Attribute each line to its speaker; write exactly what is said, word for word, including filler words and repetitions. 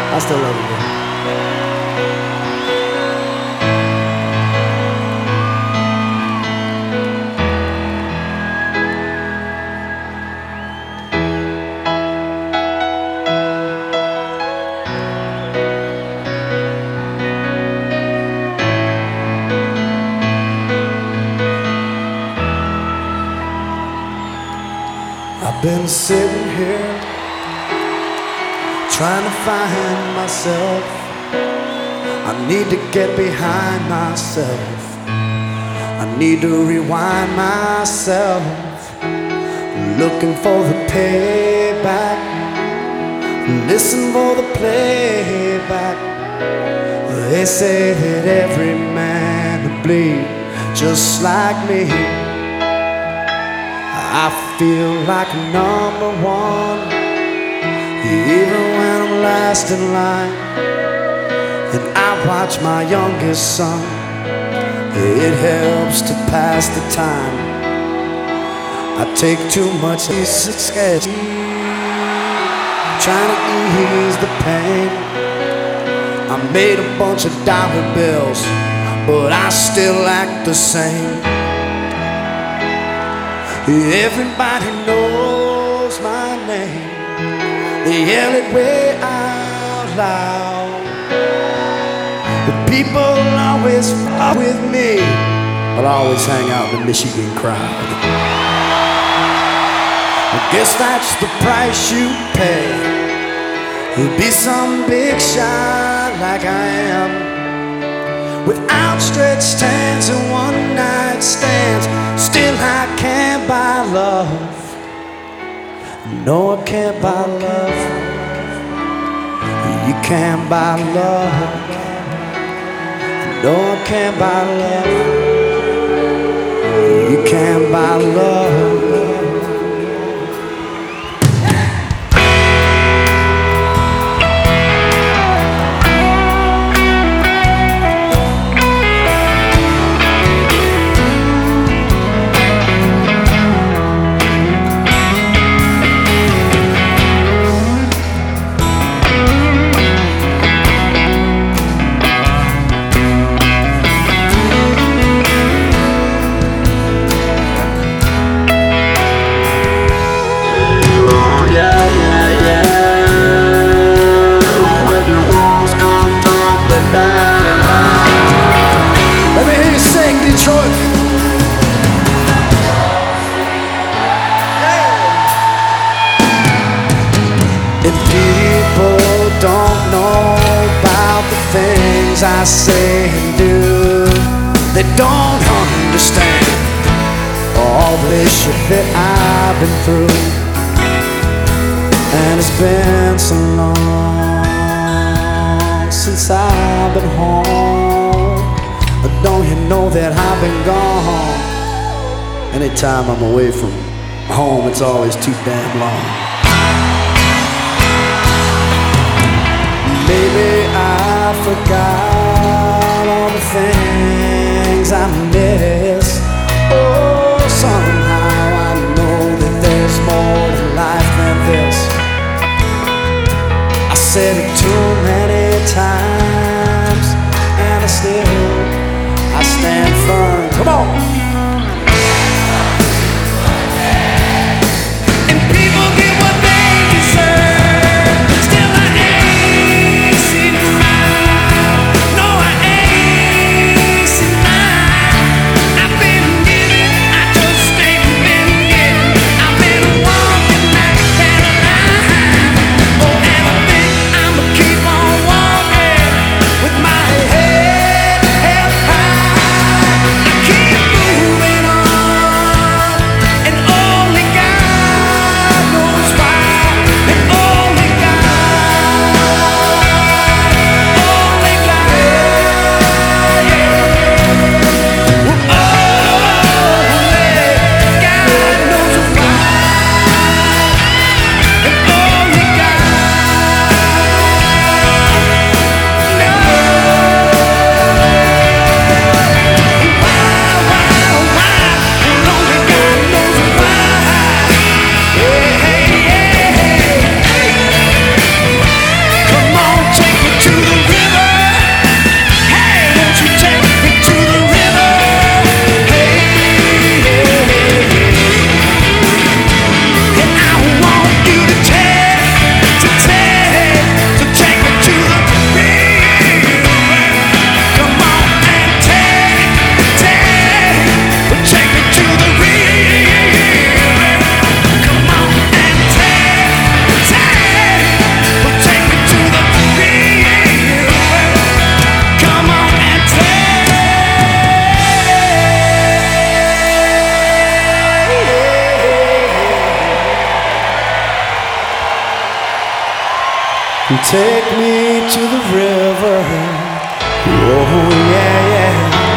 Speaker 1: I still love you, man. I've been sitting here trying to find myself. I need to get behind myself. I need to rewind myself. Looking for the payback, listen for the playback. They say that every man will bleed just like me. I feel like number one, even when I'm last in line. And I watch my youngest son, it helps to pass the time. I take too much sketch, trying to ease the pain. I made a bunch of dollar bills, but I still act the same. Everybody knows my name, they yell it way out loud. The people always fuck with me, but I always hang out in the Michigan crowd. I guess that's the price you pay to be some big shot like I am, with outstretched hands and one night stands. Still I can't buy love. No, I can't buy love. You can't buy love. No, I can't buy love. You can't buy love. And people don't know about the things I say and do. They don't understand all the shit that I've been through. And it's been so long since I've been home. But don't you know that I've been gone? Anytime I'm away from home, it's always too damn long. Maybe I forgot all the things I miss. Oh, somehow I know that there's more to life than this. I said it too many times, and I still, I stand firm. Come on! Take me to the river. Oh, yeah, yeah.